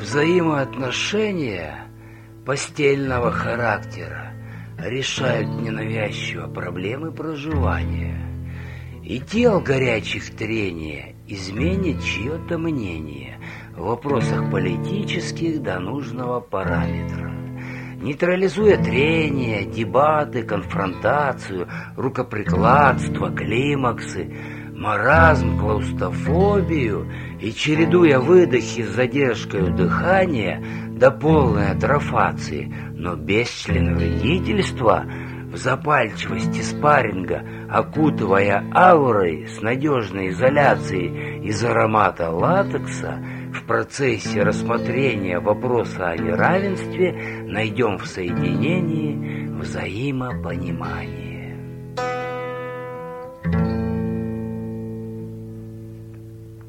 Взаимоотношения постельного характера решают ненавязчиво проблемы проживания. И тел горячих трения изменит чье-то мнение в вопросах политических до нужного параметра. Нейтрализуя трения, дебаты, конфронтацию, рукоприкладство, климаксы, маразм, клаустрофобию и чередуя выдохи с задержкой дыхания до полной атрофации, но без членовредительства, в запальчивости спарринга, окутывая аурой с надежной изоляцией из аромата латекса, в процессе рассмотрения вопроса о неравенстве найдем в соединении взаимопонимание.